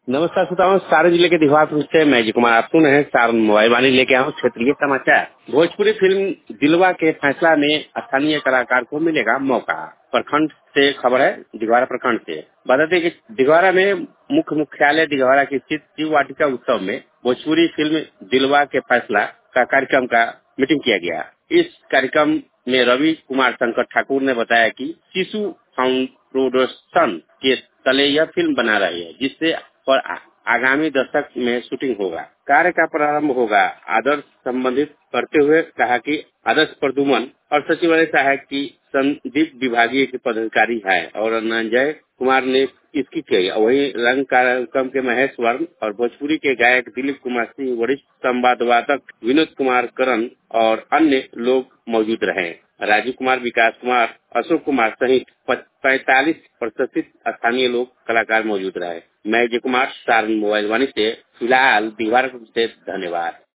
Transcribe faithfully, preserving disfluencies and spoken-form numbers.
नमस्कार श्रोताओं, सारण जिले के दिघवार से मैं जी कुमार आप सुन रहे हैं सारण मोबाइल वाणी लेके आऊँ क्षेत्रीय समाचार। भोजपुरी फिल्म दिलवा के फैसला में स्थानीय कलाकार को मिलेगा मौका। प्रखंड से खबर है, दिघवारा प्रखंड से बता दें कि दिघवारा में मुख्य मुख्यालय दिघवारा की स्थित शिव वाटिका उत्सव में भोजपुरी फिल्म दिलवा के फैसला का कार्यक्रम का मीटिंग किया गया। इस कार्यक्रम में रवि कुमार शंकर ठाकुर ने बताया कि शिशु फाउंड प्रोडक्शन के तले यह फिल्म बना रही है, जिससे पर आगामी दशक में शूटिंग होगा। कार्य का प्रारंभ होगा। आदर्श संबंधित करते हुए कहा कि आदर्श प्रदुमन और सचिवालय सहायक की संदीप विभागीय के पदाधिकारी है और अनंजय कुमार ने इसकी की। वहीं रंग कार्यक्रम के महेश वर्ण और भोजपुरी के गायक दिलीप कुमार सिंह, वरिष्ठ संवादवादक विनोद कुमार करण और अन्य लोग मौजूद रहे। राजीव कुमार, विकास कुमार, अशोक कुमार सहित पैंतालीस प्रतिशत स्थानीय लोग कलाकार मौजूद रहे। मैं जय कुमार सारण मोबाइल वाणी से फिलहाल दीवार से धन्यवाद।